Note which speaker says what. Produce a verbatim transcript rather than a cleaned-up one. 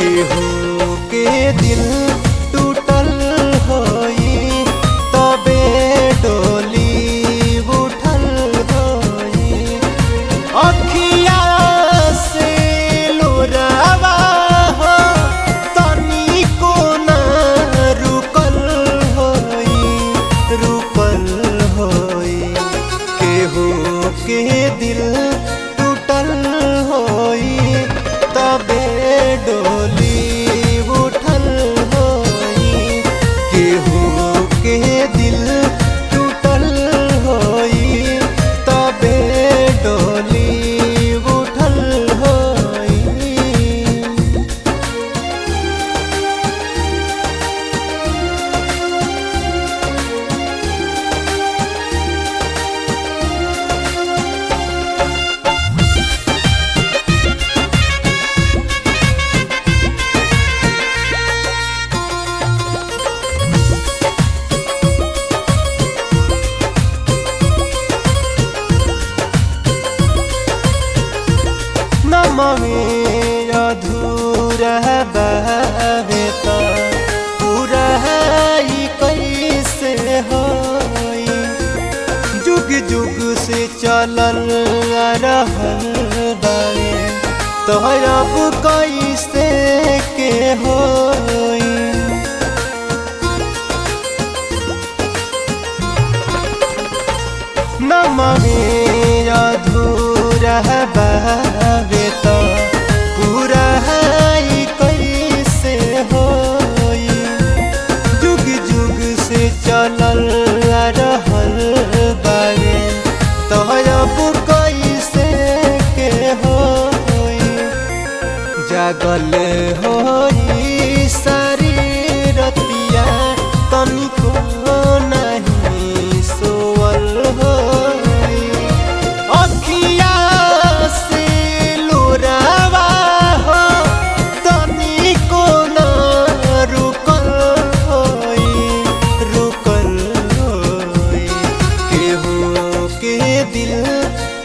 Speaker 1: केहू के दिल टूटल होई तबे डोली उठल होई। अखिया से लोरावा हो तनिको ना रुकल होई रुकल होई। केहू के दिल टूटल होई तबे डोली उठल होई। केहू के दिल टूटल होई तबे डोली उठल होई। नमवे अधूरा बावे त पूरा ई कैसे होई। जुग जुग से चलल रहल बावे तो अब कैसे के होई। नमवे अधूरा बावे त पूरा ई कैसे होई। जुग जुग से चलल रहल बावे तो अब कैसे के होई। जागल होई सारी रतिया तनिको नहीं सोवल होई। अखिया से लोरावा हो तनिको ना रुकल होई रुकल होई। केहू के दिल